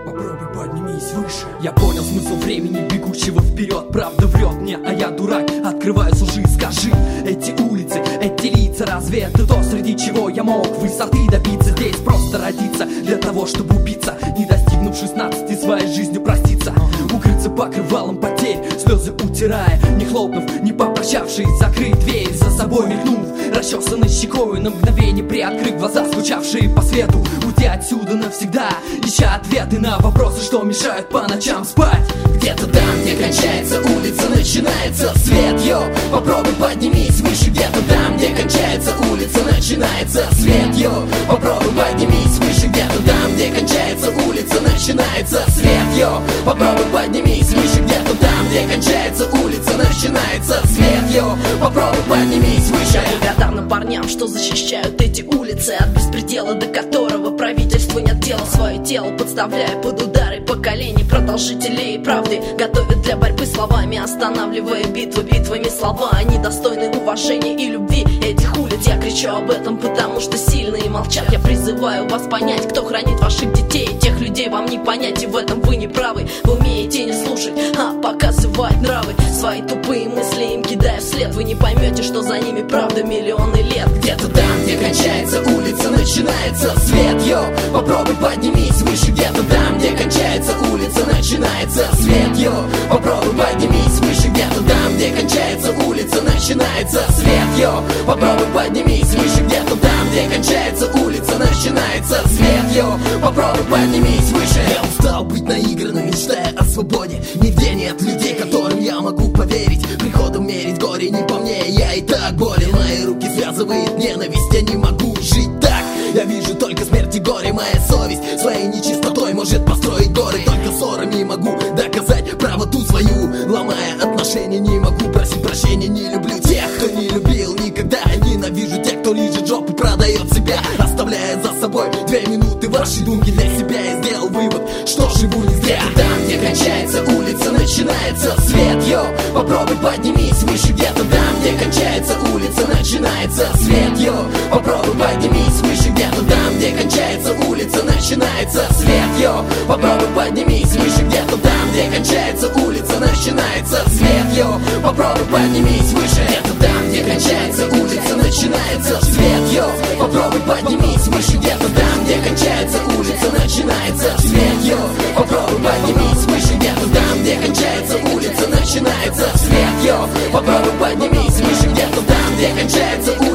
попробуй поднимись выше. Я понял смысл времени, бегущего вперед. Правда врет мне, а я дурак. Открываю лжи, скажи, эти улицы, эти лица, разве это то, среди чего я мог высоты добиться? Здесь просто родиться для того, чтобы убиться, не достигнув 16 своей жизнью проститься, укрыться покрывалом потерь, слезы утирая, не хлопнув, не попрощавшись, закрыть дверь за собой, мелькнув расчесанной щекой, на мгновение приоткрыв глаза, скучавшие по свету, уйти отсюда навсегда, ища ответы на вопросы, что мешают по ночам спать. Где-то там, где кончается улица, начинается свет, йо. Попробуй поднимись выше. Где-то там, где кончается улица, начинается свет, йо. Попробуй поднимись выше. Где-то там, где кончается улица, начинается свет, йо. Попробуй поднимись выше. Где-то там, где кончается улица, начинается свет, йо. Попробуй поднимись выше. Благодарным парням, что защищают эти улицы от беспредела, до которого правительство не отдело свое тело, подставляя под удары поколений продолжителей правды, готовят для борьбы словами, останавливая битвами слова. Они достойны уважения и любви этих улиц. Я кричу об этом, потому что сильные молчат. Я призываю вас понять, кто хранит ваших детей. Тех людей вам не понять, и в этом вы не правы. Вы умеете не слушать, а показывать нравы. Свои тупые мысли им кидая вслед. Вы не поймете, что за ними правда миллионы лет. Где-то там, где кончается улица, начинается свет, йо. Попробуй поднимись выше. Где-то там, где кончается улица, начинается свет, йо. Попробуй поднимись выше. Где-то там, где кончается улица, начинается свет, йо. Попробуй поднимись выше. Где-то там, где кончается улица, начинается свет, йо. Попробуй поднимись выше. Я устал быть наигранным, мечтая о свободе. Нигде нет людей, которым я могу поверить. Приходом мерить горе не по мне, я и так болен. Мои руки связывает ненависть, я не могу жить так. Я вижу только смерть и горе, моя совесть своей нечистотой может построить горы. Только ссорами могу доказать правоту свою. Ломая отношения, не могу просить прощения. Не люблю тех, кто не любил никогда. Ненавижу тех, кто лижет жопу, продает себя, оставляя за собой 2 минуты вашей думки для себя. Я сделал вывод, что живу не зря. Там, где кончается улица, начинается свет, йо. Попробуй поднимись выше. Где-то там, где кончается улица, начинается свет, йо. Попробуй поднимись выше. Где-то там, где кончается улица, начинается свет, йо. Попробуй поднимись выше. Где-то там, где кончается улица, начинается свет, йо. Попробуй поднимись выше. Где-то там, где кончается улица, начинается свет, йо. Попробуй поднимись выше. Где-то там, где кончается улица, начинается свет, йо. Попробуй поднимись выше. Где-то там, где кончается улица, начинается свет, йо. Попробуй поднимись выше. Где-то там, где кончается улица,